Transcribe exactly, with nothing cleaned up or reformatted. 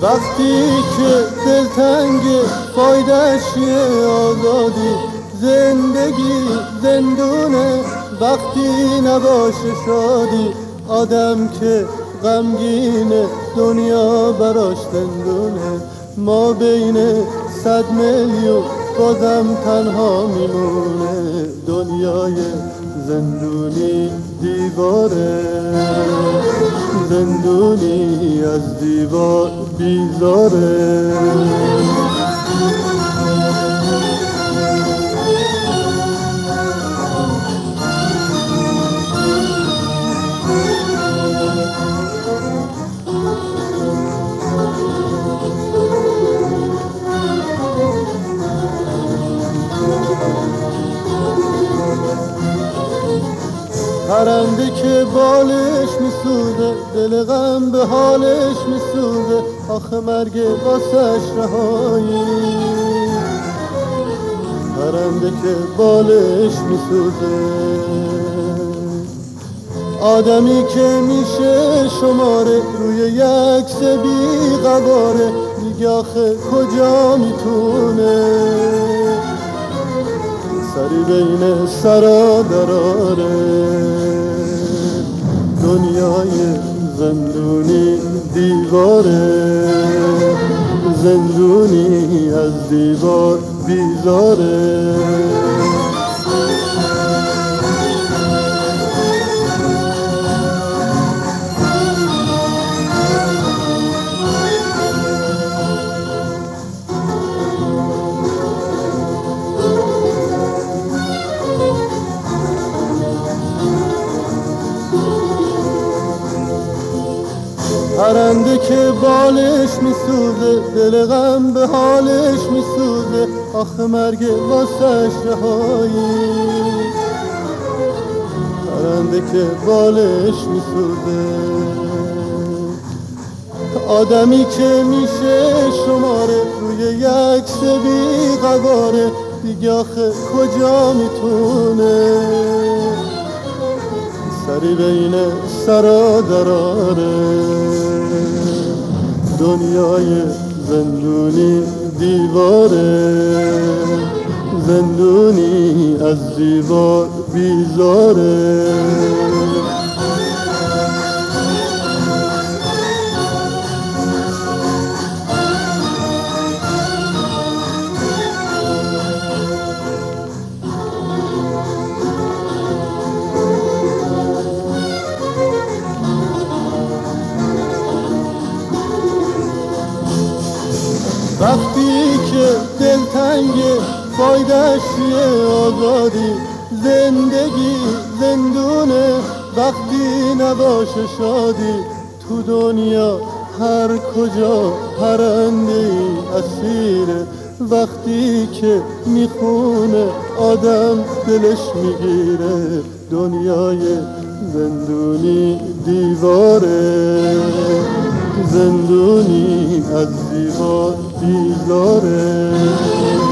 وقتی که دلتنگ فایدهش یه آزادی، زندگی زندونه وقتی نباشه شادی. آدم که غمگینه دنیا براش زندونه، ما بین صد میلیون بازم تنها میمونه. دنیای زندونی دیواره، زندونی از دیوار بیزاره. پرنده که بالش میسوزه، دل غم به حالش میسوزه، آخه مرگ واسش رهایی. پرنده که بالش میسوزه، آدمی که میشه شماره روی یک بی قواره، دیگه آخه کجا میتونه سری بین سرا دراره. دنیای زندونی دیواره، زندونی از دیوار بیزاره. پرنده که بالش میسوزه، دل غم به حالش میسوزه، آخه مرگ واسش رهایی. پرنده که بالش میسوزه، آدمی که میشه شماره روی یک بی قواره، دیگه آخه کجا میتونه سری بین سرا دراره. دنیای زندونی دیواره، زندونی از دیوار بیزاره. وقتی که دلتنگ فایدهش یه آزادی، زندگی زندونه وقتی نباشه شادی. تو دنیا هر کجا پرنده ای اسیره، وقتی که میخونه آدم دلش میگیره. دنیای زندونی دیواره، زندونی از دیوار بیزاره.